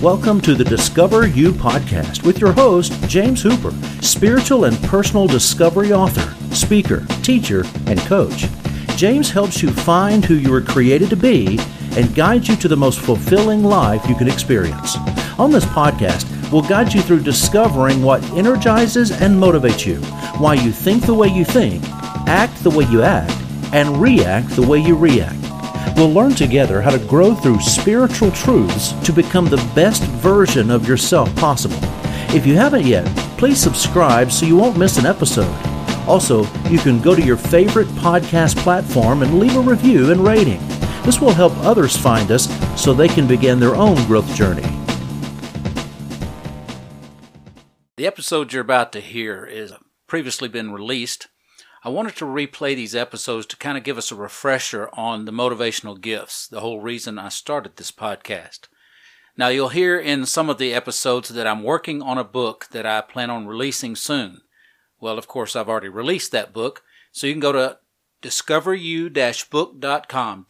Welcome to the Discover You podcast with your host, James Hooper, spiritual and personal discovery author, speaker, teacher, and coach. James helps you find who you were created to be and guides you to the most fulfilling life you can experience. On this podcast, we'll guide you through discovering what energizes and motivates you, why you think the way you think, act the way you act, and react the way you react. We'll learn together how to grow through spiritual truths to become the best version of yourself possible. If you haven't yet, please subscribe so you won't miss an episode. Also, you can go to your favorite podcast platform and leave a review and rating. This will help others find us so they can begin their own growth journey. The episode you're about to hear is previously been released. I wanted to replay these episodes to kind of give us a refresher on the motivational gifts, the whole reason I started this podcast. Now, you'll hear in some of the episodes that I'm working on a book that I plan on releasing soon. Well, of course, I've already released that book, so you can go to discoveryou-book.com,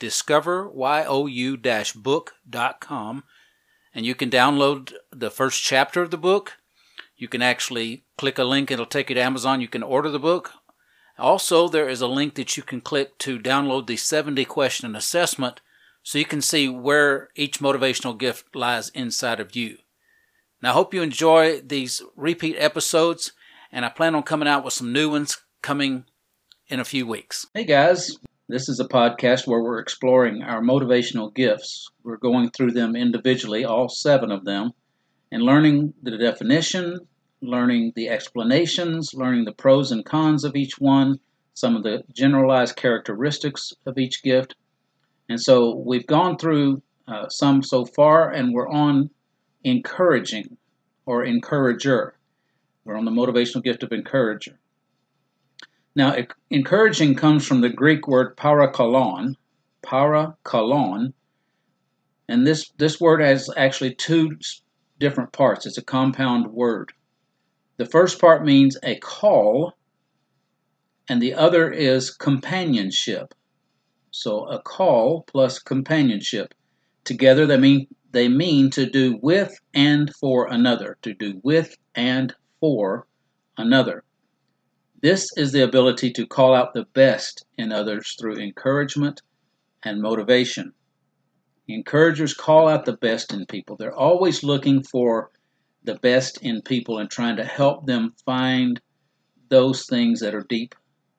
discoveryou-book.com, and you can download the first chapter of the book. You can actually click a link, it'll take you to Amazon. You can order the book. Also, there is a link that you can click to download the 70-question assessment so you can see where each motivational gift lies inside of you. Now, I hope you enjoy these repeat episodes, and I plan on coming out with some new ones coming in a few weeks. Hey guys, this is a podcast where we're exploring our motivational gifts. We're going through them individually, all 7 of them, and learning the definition, learning the explanations, learning the pros and cons of each one, some of the generalized characteristics of each gift. And so we've gone through some so far, and we're on encouraging or encourager. We're on the motivational gift of encourager. Now, encouraging comes from the Greek word parakalon, and this word has actually 2 different parts. It's a compound word. The first part means a call, and the other is companionship. So a call plus companionship. Together they mean to do with and for another, to do with and for another. This is the ability to call out the best in others through encouragement and motivation. Encouragers call out the best in people. They're always looking for the best in people and trying to help them find those things that are deep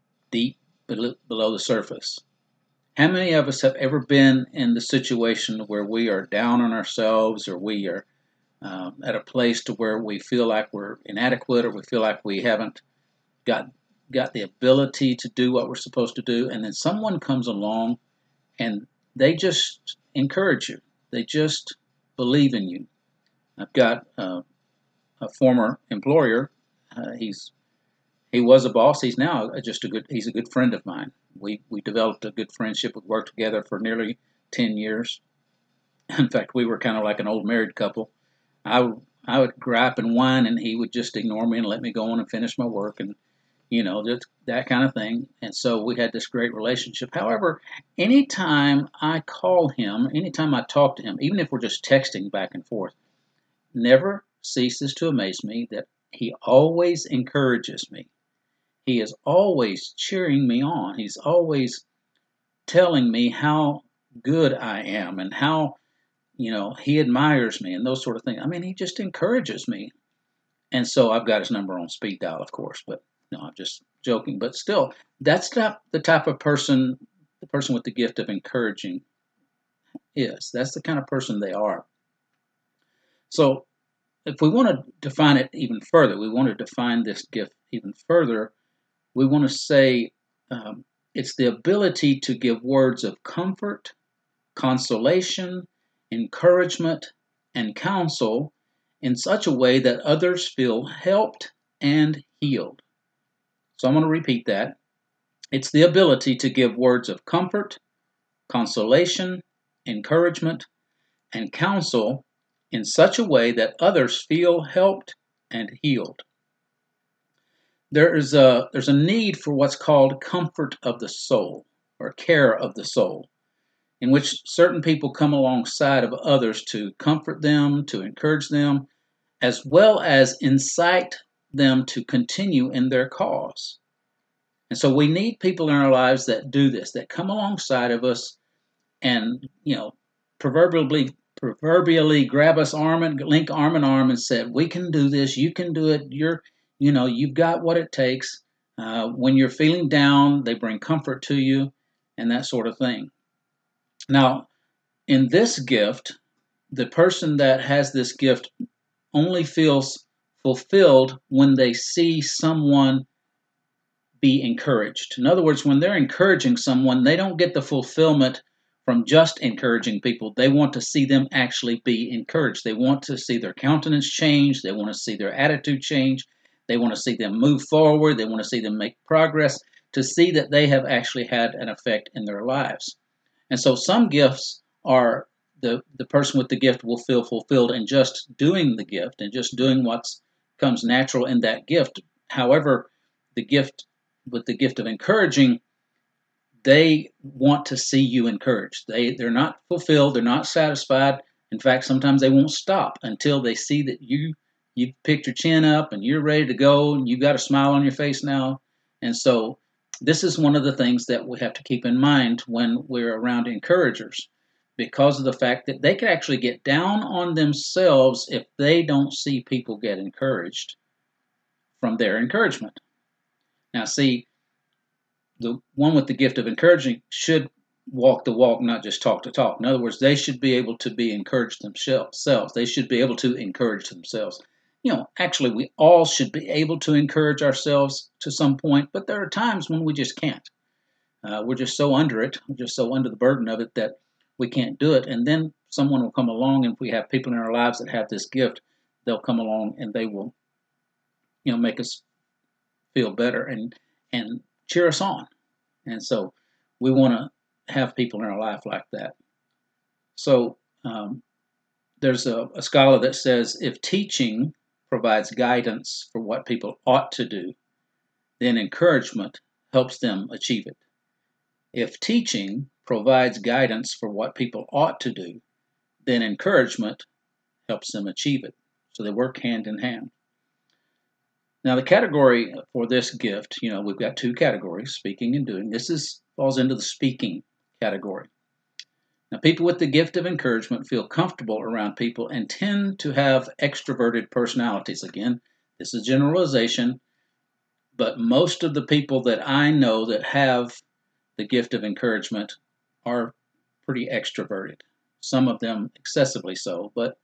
below the surface. How many of us have ever been in the situation where we are down on ourselves, or we are at a place to where we feel like we're inadequate, or we feel like we haven't got the ability to do what we're supposed to do, and then someone comes along and they just encourage you. They just believe in you. I've got a former employer. He was a boss. He's now he's a good friend of mine. We developed a good friendship. We worked together for nearly 10 years. In fact, we were kind of like an old married couple. I would gripe and whine, and he would just ignore me and let me go on and finish my work, and just that kind of thing. And so we had this great relationship. However, anytime I call him, anytime I talk to him, even if we're just texting back and forth, never ceases to amaze me that he always encourages me. He is always cheering me on. He's always telling me how good I am and how, he admires me and those sort of things. I mean, he just encourages me. And so I've got his number on speed dial, of course, but no, I'm just joking. But still, that's not the type of person, the person with the gift of encouraging is. That's the kind of person they are. So if we want to define it even further, we want to define this gift even further, we want to say it's the ability to give words of comfort, consolation, encouragement, and counsel in such a way that others feel helped and healed. So I'm going to repeat that. It's the ability to give words of comfort, consolation, encouragement, and counsel in such a way that others feel helped and healed. There's a need for what's called comfort of the soul, or care of the soul. in which certain people come alongside of others to comfort them, to encourage them, as well as incite them to continue in their cause. And so we need people in our lives that do this, that come alongside of us and, proverbially grab us link arm in arm and said, we can do this, you can do it, you've got what it takes. When you're feeling down, they bring comfort to you and that sort of thing. Now, in this gift, the person that has this gift only feels fulfilled when they see someone be encouraged. In other words, when they're encouraging someone, they don't get the fulfillment from just encouraging people. They want to see them actually be encouraged. They want to see their countenance change. They want to see their attitude change. They want to see them move forward. They want to see them make progress, to see that they have actually had an effect in their lives. And so some gifts are the person with the gift will feel fulfilled in just doing the gift and just doing what comes natural in that gift. However, the gift with the gift of encouraging, they want to see you encouraged. They're not fulfilled. They're not satisfied. In fact, sometimes they won't stop until they see that you've picked your chin up and you're ready to go and you've got a smile on your face now. And so this is one of the things that we have to keep in mind when we're around encouragers, because of the fact that they can actually get down on themselves if they don't see people get encouraged from their encouragement. Now, see, the one with the gift of encouraging should walk the walk, not just talk the talk. In other words, they should be able to be encouraged themselves. They should be able to encourage themselves. Actually, we all should be able to encourage ourselves to some point, but there are times when we just can't. We're just so under it. We're just so under the burden of it that we can't do it. And then someone will come along, and if we have people in our lives that have this gift, they'll come along and they will, make us feel better and cheer us on. And so we want to have people in our life like that. So there's a scholar that says, if teaching provides guidance for what people ought to do, then encouragement helps them achieve it. If teaching provides guidance for what people ought to do, then encouragement helps them achieve it. So they work hand in hand. Now, the category for this gift, we've got two categories, speaking and doing. This falls into the speaking category. Now, people with the gift of encouragement feel comfortable around people and tend to have extroverted personalities. Again, this is generalization, but most of the people that I know that have the gift of encouragement are pretty extroverted. Some of them excessively so, but,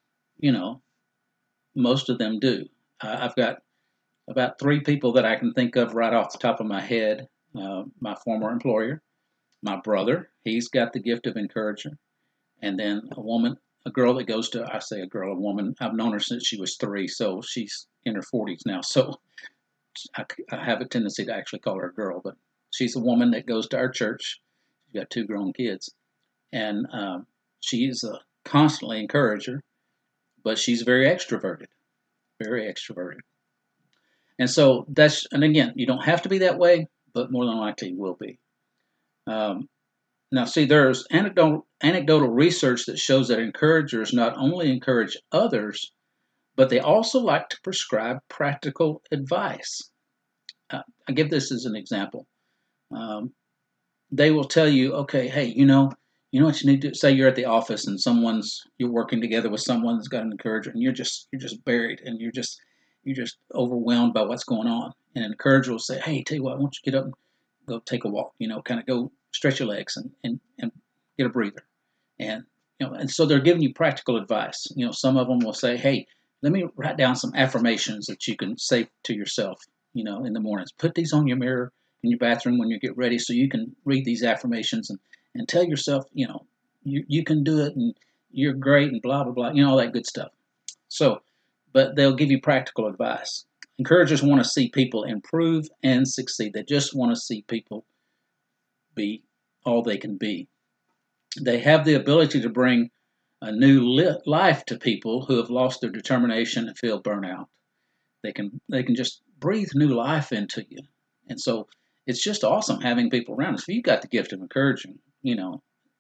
most of them do. I've got about 3 people that I can think of right off the top of my head. My former employer, my brother, he's got the gift of encouragement. And then a girl that goes to, I say a girl, a woman, I've known her since she was 3, so she's in her 40s now. So I have a tendency to actually call her a girl, but she's a woman that goes to our church. She's got 2 grown kids. And she's a constantly encourager, but she's very extroverted. Very extroverted. And so and again, you don't have to be that way, but more than likely you will be. Now, see, there's anecdotal research that shows that encouragers not only encourage others, but they also like to prescribe practical advice. I give this as an example. They will tell you, okay, hey, you know what you need to do? Say you're at the office and you're working together with someone that's got an encourager, and you're just buried and you're just overwhelmed by what's going on. And an encourager will say, hey, tell you what, I want you to get up and go take a walk, kind of go stretch your legs and get a breather. And, and so they're giving you practical advice. Some of them will say, hey, let me write down some affirmations that you can say to yourself, in the mornings. Put these on your mirror in your bathroom when you get ready so you can read these affirmations and tell yourself, you can do it and you're great and blah, blah, blah, all that good stuff. So, but they'll give you practical advice. Encouragers want to see people improve and succeed. They just want to see people be all they can be. They have the ability to bring a new life to people who have lost their determination and feel burnout. They can just breathe new life into you. And so it's just awesome having people around us. If you've got the gift of encouraging,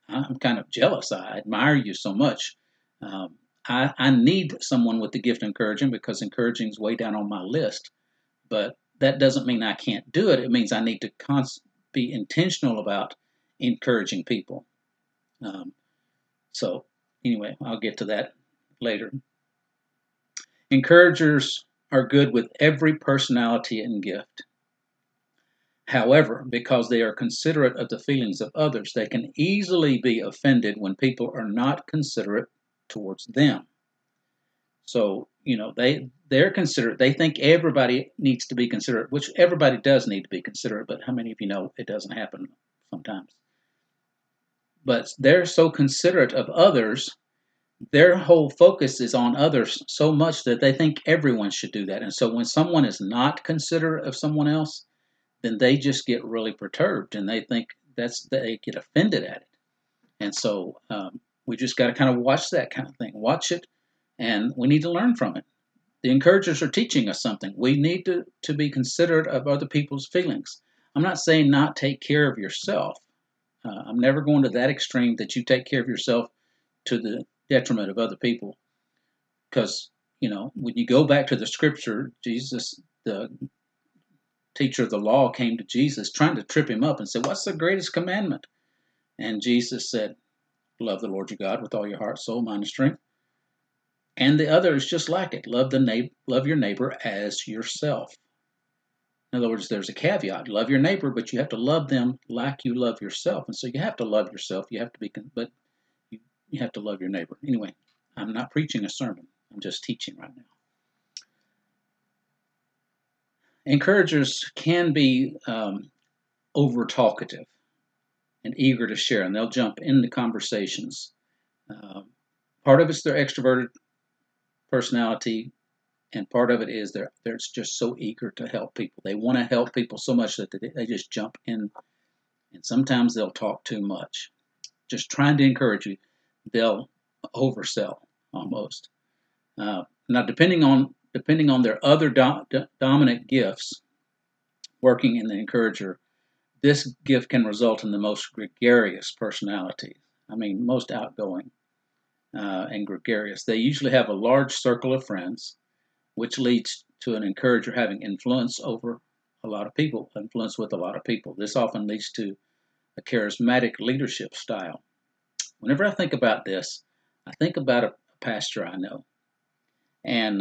I'm kind of jealous. I admire you so much. I need someone with the gift of encouraging because encouraging is way down on my list. But that doesn't mean I can't do it. It means I need to be intentional about encouraging people. So anyway, I'll get to that later. Encouragers are good with every personality and gift. However, because they are considerate of the feelings of others, they can easily be offended when people are not considerate towards them. So, they're considerate. They think everybody needs to be considerate, which everybody does need to be considerate, but how many of you know it doesn't happen sometimes? But they're so considerate of others, their whole focus is on others so much that they think everyone should do that. And so when someone is not considerate of someone else, then they just get really perturbed and they think they get offended at it. And so we just got to kind of watch that kind of thing, watch it, and we need to learn from it. The encouragers are teaching us something. We need to be considerate of other people's feelings. I'm not saying not take care of yourself. I'm never going to that extreme that you take care of yourself to the detriment of other people. Because, when you go back to the scripture, Jesus, the teacher of the law, came to Jesus trying to trip him up and said, "What's the greatest commandment?" And Jesus said, "Love the Lord your God with all your heart, soul, mind, and strength. And the other is just like it. Love your neighbor as yourself." In other words, there's a caveat. Love your neighbor, but you have to love them like you love yourself. And so you have to love yourself. You have to but you have to love your neighbor. Anyway, I'm not preaching a sermon. I'm just teaching right now. Encouragers can be over talkative and eager to share, and they'll jump into conversations. Part of it's their extroverted personality, and part of it is they're just so eager to help people. They want to help people so much that they just jump in, and sometimes they'll talk too much. Just trying to encourage you, they'll oversell almost. Now, depending on their other dominant gifts working in the encourager, this gift can result in the most gregarious personality. I mean, most outgoing and gregarious. They usually have a large circle of friends, which leads to an encourager having influence over a lot of people, influence with a lot of people. This often leads to a charismatic leadership style. Whenever I think about this, I think about a pastor I know. And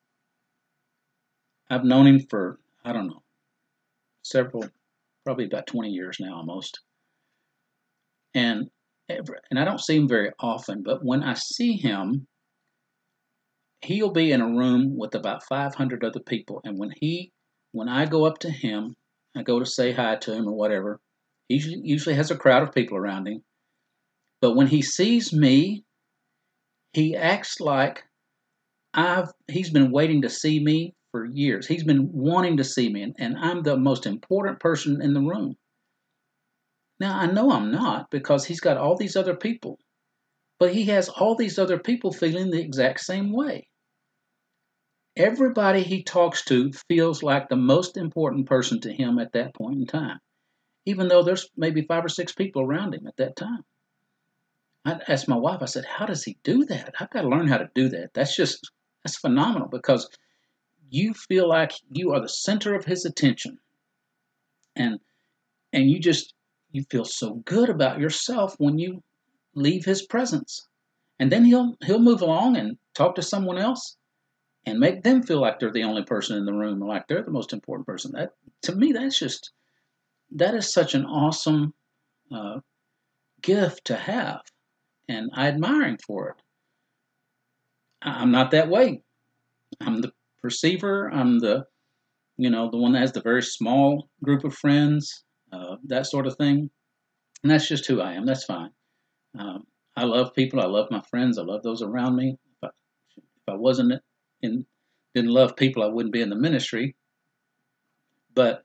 I've known him for, I don't know, probably about 20 years now almost. And I don't see him very often, but when I see him, he'll be in a room with about 500 other people. And when I go up to him, I go to say hi to him or whatever, he usually has a crowd of people around him. But when he sees me, he acts like he's been waiting to see me for years. He's been wanting to see me, and I'm the most important person in the room. Now, I know I'm not because he's got all these other people, but he has all these other people feeling the exact same way. Everybody he talks to feels like the most important person to him at that point in time, even though there's maybe 5 or 6 people around him at that time. I asked my wife, I said, how does he do that? I've got to learn how to do that. That's phenomenal because you feel like you are the center of his attention. And you feel so good about yourself when you leave his presence. And then he'll move along and talk to someone else and make them feel like they're the only person in the room, like they're the most important person. That, to me, that is such an awesome gift to have. And I admire him for it. I'm not that way. I'm the perceiver. I'm the one that has the very small group of friends, that sort of thing. And that's just who I am. That's fine. I love people. I love my friends. I love those around me. If I didn't love people, I wouldn't be in the ministry. But,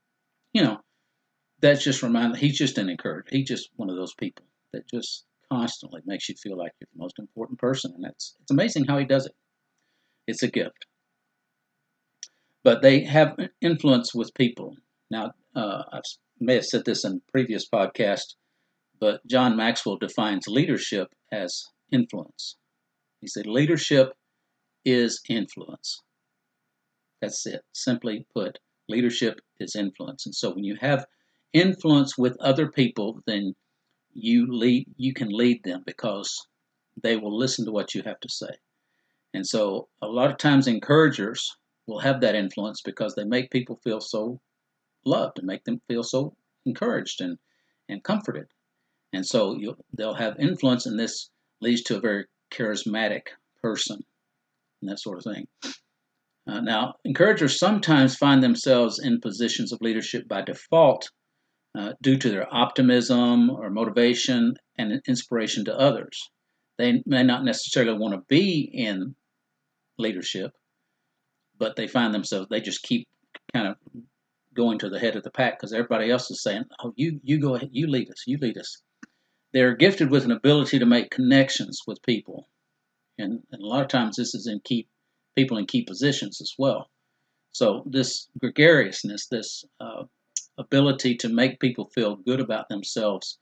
that's just he's just an encourager. He's just one of those people that just constantly makes you feel like you're the most important person. And it's amazing how he does it. It's a gift. But they have influence with people. Now, I may have said this in a previous podcast, But John Maxwell defines leadership as influence. He said leadership is influence. That's it. Simply put, leadership is influence. And so when you have influence with other people, then you can lead them because they will listen to what you have to say. And so a lot of times encouragers will have that influence because they make people feel so loved and make them feel so encouraged and comforted. And so they'll have influence, and this leads to a very charismatic person and that sort of thing. Now, encouragers sometimes find themselves in positions of leadership by default due to their optimism or motivation and inspiration to others. They may not necessarily want to be in leadership, but they find themselves, they just keep kind of going to the head of the pack because everybody else is saying, oh, you go ahead, you lead us. They're gifted with an ability to make connections with people. And a lot of times this is in people in key positions as well. So this gregariousness, this ability to make people feel good about themselves,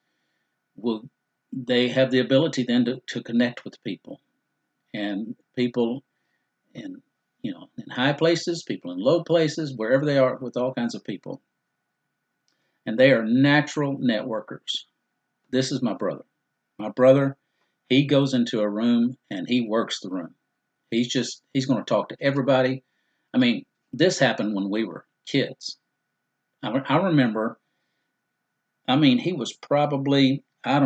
they have the ability then to connect with people. And people in high places, people in low places, wherever they are, with all kinds of people. And they are natural networkers. This is my brother. My brother, he goes into a room and he works the room. He's going to talk to everybody. I mean, this happened when we were kids. I remember, he was probably,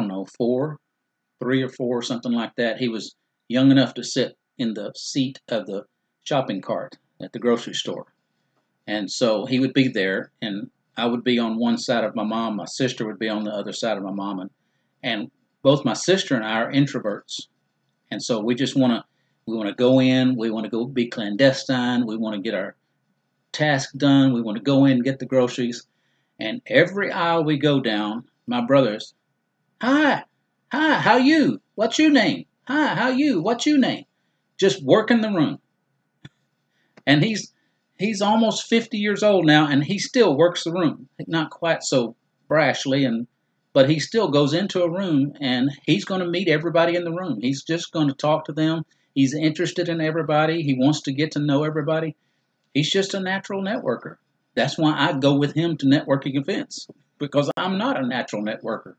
3 or 4, something like that. He was young enough to sit in the seat of the shopping cart at the grocery store. And so he would be there, and I would be on one side of my mom. My sister would be on the other side of my mom. And both my sister and I are introverts. And so we want to go in. We want to go be clandestine. We want to get our task done. We want to go in and get the groceries. And every aisle we go down, my brother's, hi, how you? What's your name? Hi, how you? What's your name? Just working the room. And he's almost 50 years old now, and he still works the room. Not quite so brashly, but he still goes into a room, and he's going to meet everybody in the room. He's just going to talk to them. He's interested in everybody. He wants to get to know everybody. He's just a natural networker. That's why I go with him to networking events, because I'm not a natural networker.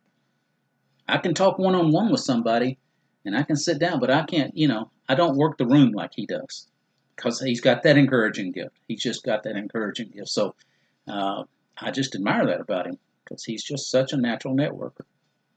I can talk one-on-one with somebody, and I can sit down, but I can't, I don't work the room like he does, because he's got that encouraging gift. He's just got that encouraging gift. So I just admire that about him, because he's just such a natural networker.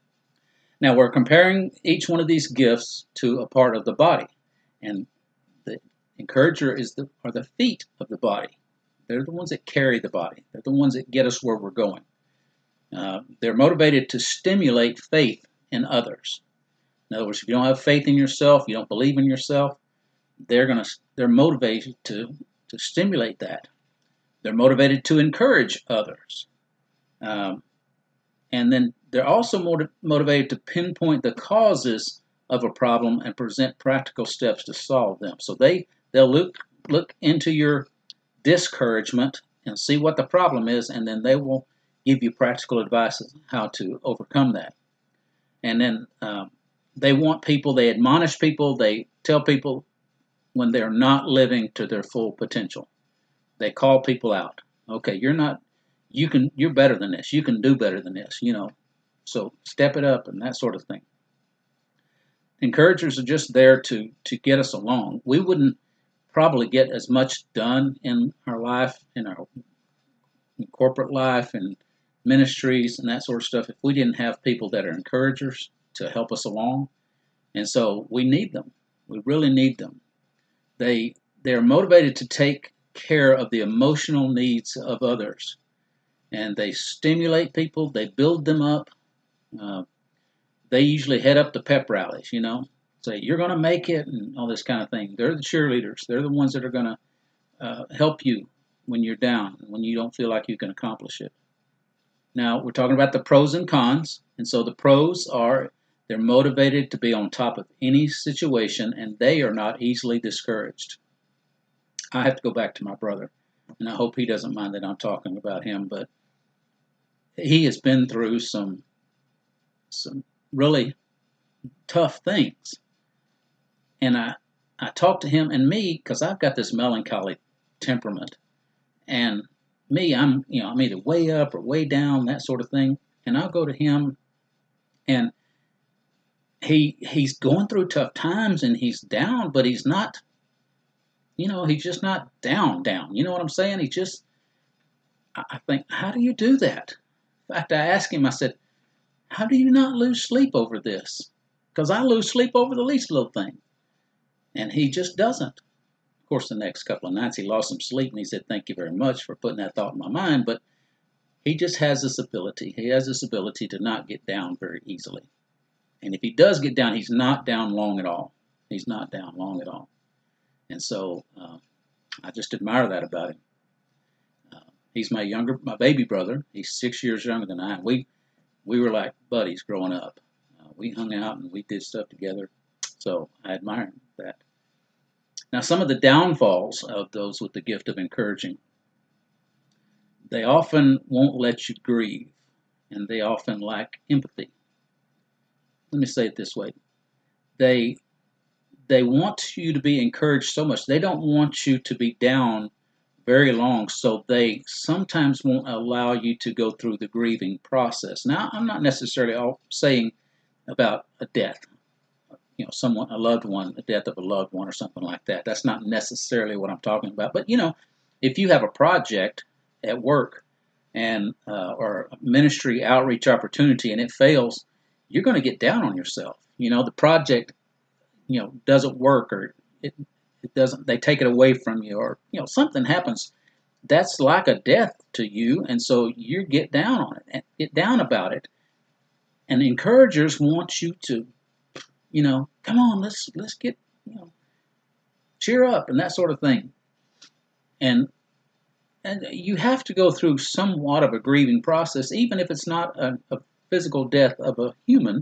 Now, we're comparing each one of these gifts to a part of the body, and the encourager are the feet of the body. They're the ones that carry the body. They're the ones that get us where we're going. They're motivated to stimulate faith in others. In other words, if you don't have faith in yourself, you don't believe in yourself, they're motivated to stimulate that. They're motivated to encourage others. And then they're also motivated to pinpoint the causes of a problem and present practical steps to solve them. So they'll look into your discouragement and see what the problem is, and then they will give you practical advice on how to overcome that. And then they admonish people, they tell people when they're not living to their full potential. They call people out. Okay, you're better than this. You can do better than this, So step it up and that sort of thing. Encouragers are just there to get us along. We wouldn't probably get as much done in our life, in our corporate life and ministries and that sort of stuff, if we didn't have people that are encouragers to help us along. And so we need them. We really need them. They're motivated to take care of the emotional needs of others. And they stimulate people. They build them up. They usually head up the pep rallies, say, you're going to make it and all this kind of thing. They're the cheerleaders. They're the ones that are going to help you when you're down, when you don't feel like you can accomplish it. Now, we're talking about the pros and cons. And so the pros are they're motivated to be on top of any situation, and they are not easily discouraged. I have to go back to my brother, and I hope he doesn't mind that I'm talking about him, but he has been through some some really tough things. And I talked to him, and me, because I've got this melancholy temperament, and me, I'm either way up or way down, that sort of thing. And I'll go to him, and he's going through tough times, and he's down, but he's not, he's just not down. You know what I'm saying? I think, how do you do that? In fact, I asked him, I said, how do you not lose sleep over this? Because I lose sleep over the least little thing. And he just doesn't. Of course, the next couple of nights he lost some sleep, and he said, thank you very much for putting that thought in my mind. But he just has this ability. He has this ability to not get down very easily. And if he does get down, he's not down long at all. He's not down long at all. And so I just admire that about him. He's my baby brother. He's 6 years younger than I am. We were like buddies growing up. We hung out and we did stuff together. So I admire him for that. Now, some of the downfalls of those with the gift of encouraging, they often won't let you grieve, and they often lack empathy. Let me say it this way. They want you to be encouraged so much. They don't want you to be down very long, so they sometimes won't allow you to go through the grieving process. Now, I'm not necessarily saying about a death, a loved one, the death of a loved one or something like that. That's not necessarily what I'm talking about. But, if you have a project at work and or a ministry outreach opportunity and it fails, you're going to get down on yourself. The project, doesn't work, or it doesn't, they take it away from you, or, something happens. That's like a death to you. And so you get down on it and get down about it. And encouragers want you to, come on, let's get, cheer up and that sort of thing. And you have to go through somewhat of a grieving process, even if it's not a physical death of a human.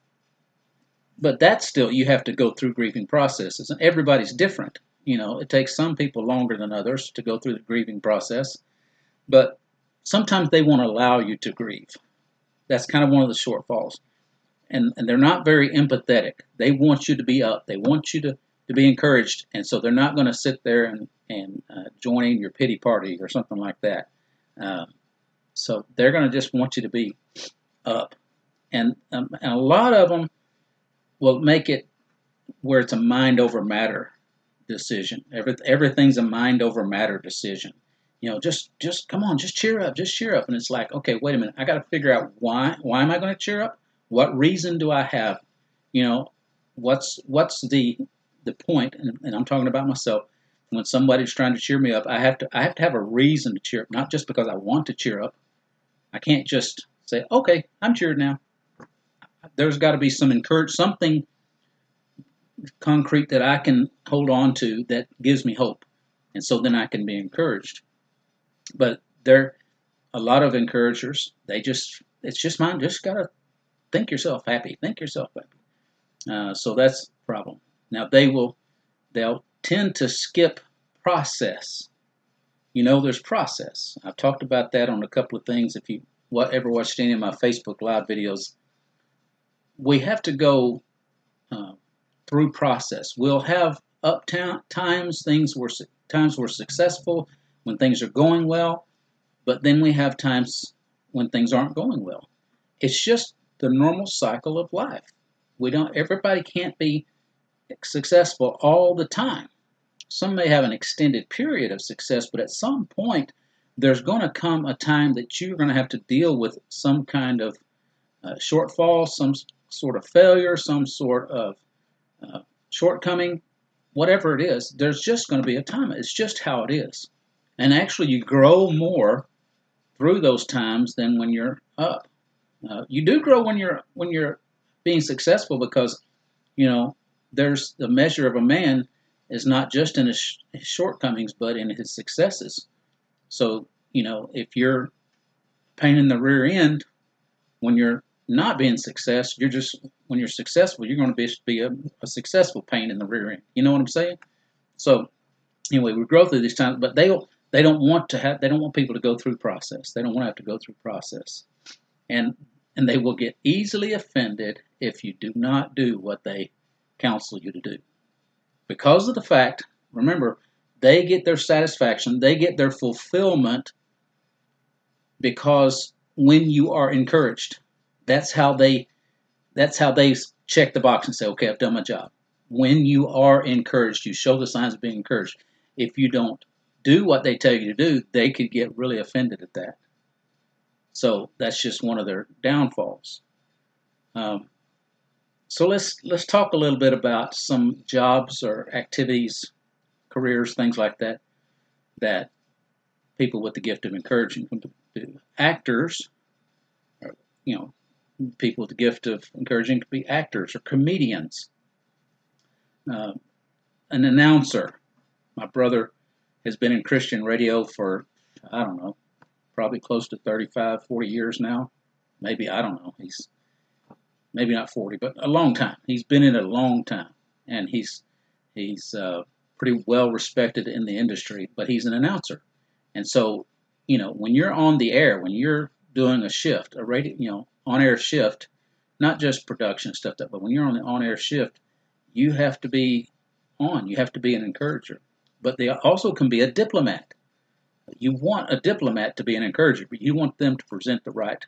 But that's still, you have to go through grieving processes, and everybody's different. It takes some people longer than others to go through the grieving process, but sometimes they won't allow you to grieve. That's kind of one of the shortfalls. And they're not very empathetic. They want you to be up. They want you to be encouraged, and so they're not going to sit there and join in your pity party or something like that. So they're going to just want you to be up. And a lot of them will make it where it's a mind over matter decision. Everything's a mind over matter decision. Just come on, just cheer up. And it's like, okay, wait a minute. I got to figure out why am I going to cheer up? What reason do I have? What's the point? And I'm talking about myself. When somebody's trying to cheer me up, I have to have a reason to cheer up, not just because I want to cheer up. I can't just say, okay, I'm cheered now. There's got to be something concrete that I can hold on to that gives me hope. And so then I can be encouraged. But there a lot of encouragers, it's just mine, just got to think yourself happy. So that's the problem. Now they'll tend to skip process. There's process. I've talked about that on a couple of things. If you ever watched any of my Facebook Live videos, we have to go through process. We'll have times we're successful when things are going well, but then we have times when things aren't going well. It's just the normal cycle of life. Everybody can't be successful all the time. Some may have an extended period of success, but at some point there's going to come a time that you're going to have to deal with some kind of shortfall, some sort of failure, some sort of shortcoming, whatever it is. There's just going to be a time. It's just how it is. And actually you grow more through those times than when you're up. You do grow when you're being successful, because there's the measure of a man is not just in his shortcomings, but in his successes. So if you're pain in the rear end when you're not being success, when you're successful, you're going to be a successful pain in the rear end. You know what I'm saying? So anyway, we grow through these times, but they don't want people to go through process. They don't want to have to go through process. And and they will get easily offended if you do not do what they counsel you to do. Because of the fact, remember, they get their satisfaction, they get their fulfillment because when you are encouraged, that's how they check the box and say, okay, I've done my job. When you are encouraged, you show the signs of being encouraged. If you don't do what they tell you to do, they could get really offended at that. So that's just one of their downfalls. So let's talk a little bit about some jobs or activities, careers, things like that, that people with the gift of encouraging can do. Actors, people with the gift of encouraging could be actors or comedians. An announcer. My brother has been in Christian radio for, I don't know, probably close to 35, 40 years now. Maybe, I don't know. He's maybe not 40, but a long time. He's been in it a long time. And he's pretty well respected in the industry, but he's an announcer. And so, when you're on the air, when you're doing a shift, a radio, on-air shift, not just production stuff, but when you're on the on-air shift, you have to be on. You have to be an encourager. But they also can be a diplomat. You want a diplomat to be an encourager, but you want them to present the right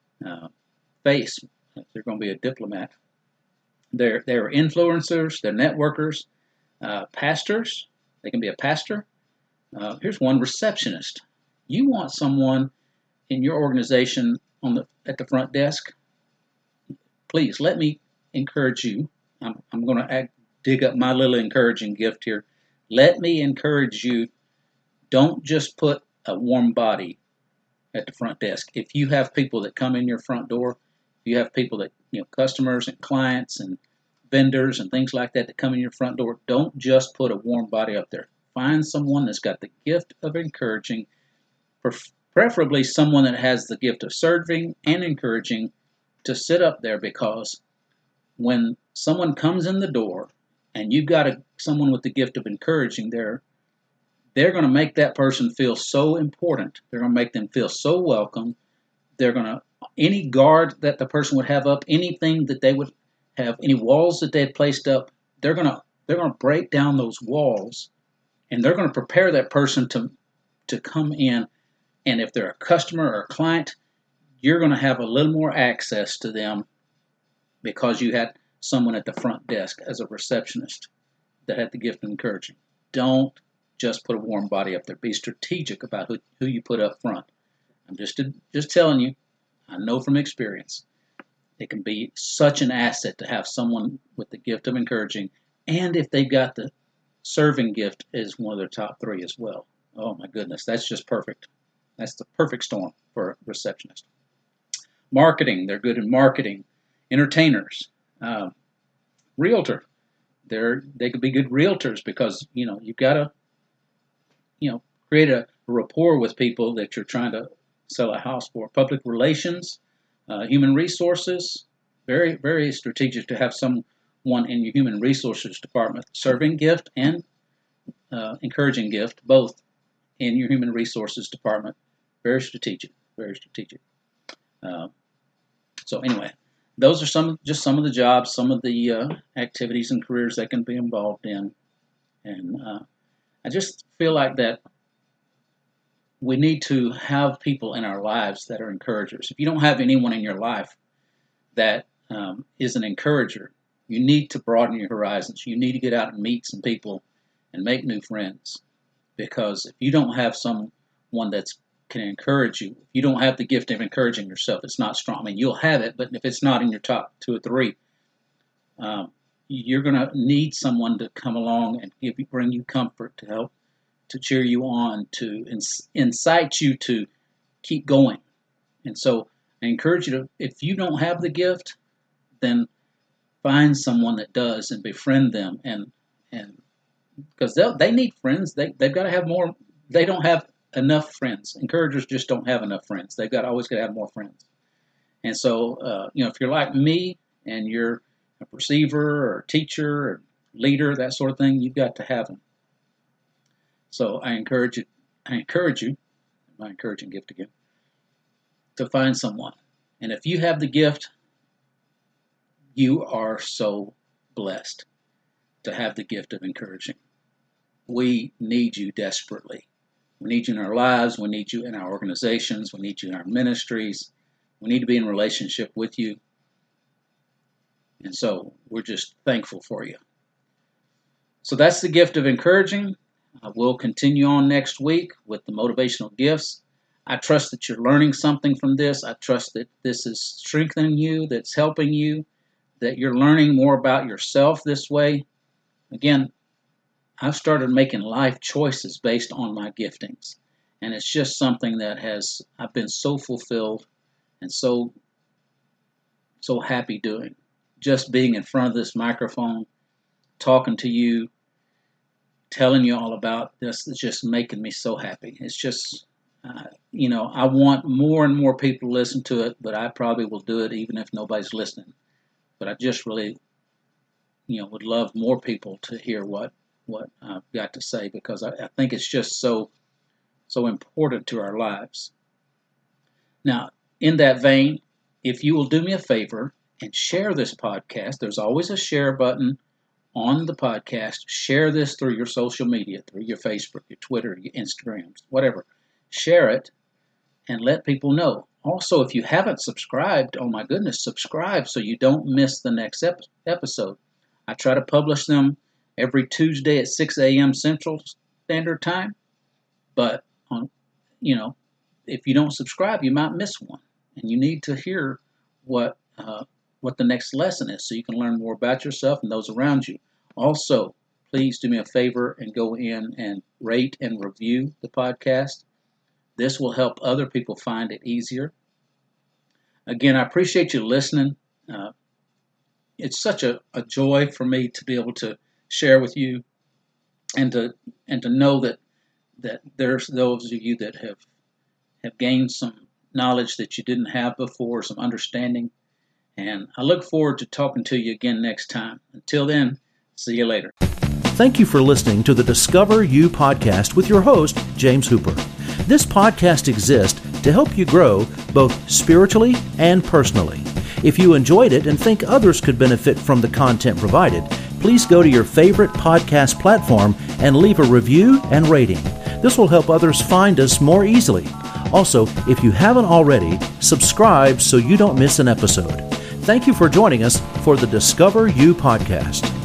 face if they're going to be a diplomat. They're influencers, they're networkers, pastors. They can be a pastor. Here's one, receptionist. You want someone in your organization at the front desk. Please let me encourage you. I'm going to dig up my little encouraging gift here. Let me encourage you. Don't just put a warm body at the front desk. If you have people that come in your front door, if you have people that, customers and clients and vendors and things like that come in your front door, don't just put a warm body up there. Find someone that's got the gift of encouraging, preferably someone that has the gift of serving and encouraging, to sit up there, because when someone comes in the door and you've got someone with the gift of encouraging there, they're going to make that person feel so important. They're going to make them feel so welcome. They're going to, any guard that the person would have up, anything that they would have, any walls that they had placed up, they're going to break down those walls, and they're going to prepare that person to come in. And if they're a customer or a client, you're going to have a little more access to them because you had someone at the front desk as a receptionist that had the gift of encouraging. Don't just put a warm body up there. Be strategic about who you put up front. I'm just telling you, I know from experience, it can be such an asset to have someone with the gift of encouraging, and if they've got the serving gift as one of their top three as well. Oh my goodness, that's just perfect. That's the perfect storm for a receptionist. Marketing, they're good in marketing. Entertainers, realtor, they could be good realtors because you've got to create a rapport with people that you're trying to sell a house for. Public relations, human resources, very, very strategic to have someone in your human resources department, serving gift and encouraging gift, both in your human resources department. Very strategic, very strategic. So anyway, those are some of the jobs, some of the activities and careers they can be involved in. And I just feel like that we need to have people in our lives that are encouragers. If you don't have anyone in your life that is an encourager, you need to broaden your horizons. You need to get out and meet some people and make new friends. Because if you don't have someone that can encourage you, if you don't have the gift of encouraging yourself, it's not strong. I mean, you'll have it, but if it's not in your top 2 or 3, you're going to need someone to come along and bring you comfort, to help, to cheer you on, to incite you to keep going. And so I encourage you to, if you don't have the gift, then find someone that does and befriend them, and because they need friends. They've got to have more. They don't have enough friends. Encouragers just don't have enough friends. They've always got to have more friends. And so, if you're like me and you're a receiver or teacher or leader, that sort of thing, you've got to have them. So I encourage you, my encouraging gift again, to find someone And if you have the gift, you are so blessed to have the gift of encouraging. We need you desperately. We need you in our lives. We need you in our organizations. We need you in our ministries. We need to be in relationship with you. And so we're just thankful for you. So that's the gift of encouraging. We'll continue on next week with the motivational gifts. I trust that you're learning something from this. I trust that this is strengthening you, that's helping you, that you're learning more about yourself this way. Again, I've started making life choices based on my giftings. And it's just something that I've been so fulfilled and so happy doing. Just being in front of this microphone, talking to you, telling you all about this is just making me so happy. It's just, I want more and more people to listen to it, but I probably will do it even if nobody's listening. But I just really, would love more people to hear what I've got to say, because I think it's just so important to our lives. Now, in that vein, if you will do me a favor and share this podcast, there's always a share button on the podcast. Share this through your social media, through your Facebook, your Twitter, your Instagrams, whatever. Share it and let people know. Also, if you haven't subscribed, oh my goodness, subscribe so you don't miss the next episode. I try to publish them every Tuesday at 6 a.m. Central Standard Time. But, if you don't subscribe, you might miss one. And you need to hear what the next lesson is so you can learn more about yourself and those around you. Also, please do me a favor and go in and rate and review the podcast. This will help other people find it easier. Again, I appreciate you listening. It's such a joy for me to be able to share with you and to know that there's those of you that have gained some knowledge that you didn't have before, some understanding. And I look forward to talking to you again next time. Until then, see you later. Thank you for listening to the Discover You podcast with your host, James Hooper. This podcast exists to help you grow both spiritually and personally. If you enjoyed it and think others could benefit from the content provided, please go to your favorite podcast platform and leave a review and rating. This will help others find us more easily. Also, if you haven't already, subscribe so you don't miss an episode. Thank you for joining us for the Discover You podcast.